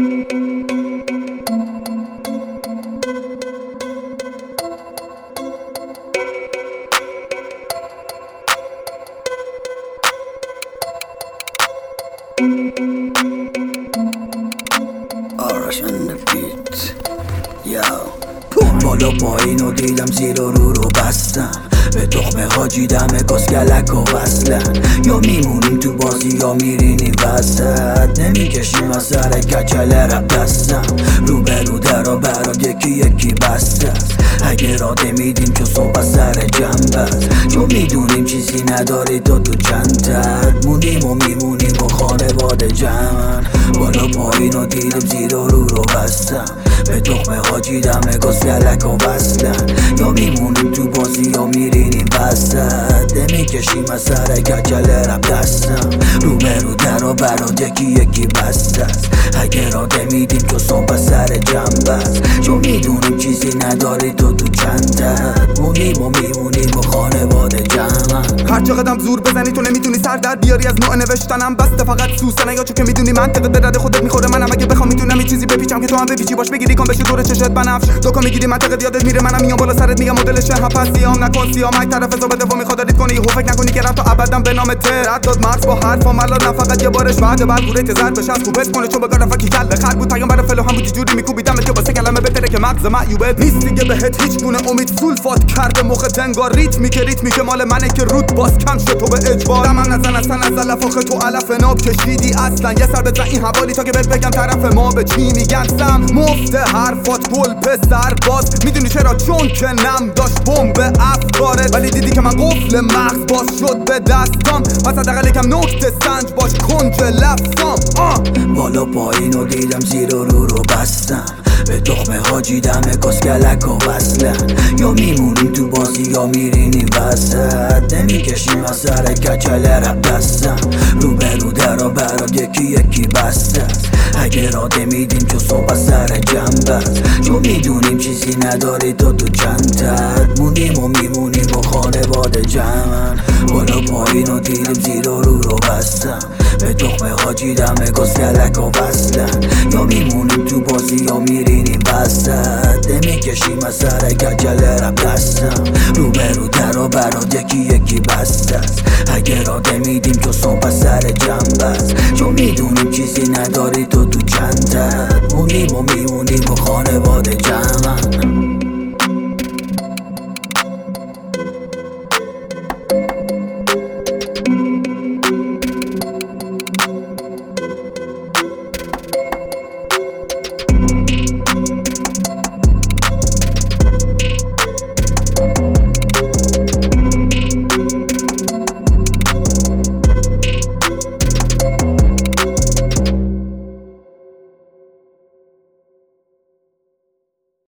Arash and the beat بالا پایین و دیدم زیر و رو بستم به تخمه حاجی دم کسکلک و وصلن یا میمونیم تو بازی یا میرینیم وسط نمیکشیم از سر کچل رب دستم رو به رو درا برام یکی یکی بسته است اگه راده میدیم که صبح سر جنب است چون میدونیم چیزی نداری تو چندت موندیم و میمونیم و خانواده جمعن بالا پایین و دیدم زیر و رو بستم به تخمه حاجی دم کسکلک و وصلن یا میمونیم تو بازی یا میرینیم وسط نمیکشیم از سر کچل رب دستم رو به رو درا برات یکی یکی بسته است اگه راده میدیم که صبح سر جنب است چون میدونیم چیزی نداری تو چندت موندیم و میمونیم و خانواده جمعن هر چه قدم زور بزنی تو نمیتونی سر در بیاری از نوع نوشتنم بسته فقط سوسنه یا چون که میدونی منطقه به درد خودت میخوره منم اگه بخوام میتونم این چیزی بپیچم که تو هم بپیچی باش بگیری کام بشه دور چشت بنفش تو کام میگیری منطقه یادت میره منم میام بالا سرت میگم مدل شه پس سیام نکن سیام یک طرف حساب دفاع میخواد دارید کنی هو فکر نکنی که رفت تا ابدا به نام تر داد مرز با حرفام الان فقط یه بارش بعد گوره تزر بشه از خوبت کنه چون بگار فکی کله خر بود پیام برای فلو هم بود جوری میکوبیدم که واسه کلمه بهتره که مغز معیوبت نیست دیگه بهت هیچ گونه امید سولفات کرده مخ دنگار ریتمی که مال منه که رود باز کم شد تو به اجبار دمم نزن اصلا از علف آخه تو علف ناب کشیدی اصلا یه سر بزن این حوالی تا که بهت بگم طرف ما به چی میگن سم مفت حرفات گل پسر باز میدونی چرا چون که نم داشت بمب افکارت ولی دیدی که من قفل مغز باز شد به دستام پس حداقل یکم نکته سنج باش کنج لفظام بالا پایین و دیدم زیر و رو بستم به تخمه حاجی دم کسکلک و وصلن یا میمونیم تو بازی یا میرینیم وسط نمیکشیم از سر کچل رب دستم رو به رو درا برات یکی یکی بسته است اگه راده میدیم که صبح سر جنب است چون میدونیم چیزی نداری تو چندت موندیم و میمونیم و خانواده جمعن بالا پایین و دیدیم زیر و رو بستم به تخمه حاجی دم کسکلک و وصلن یا میمونیم تو بازی یا میرینیم وسط نمیکشیم از سر کچل رب دستم رو به رو درا برات یکی یکی بسته است اگه راده میدیم که صبح سر جنب است چون میدونیم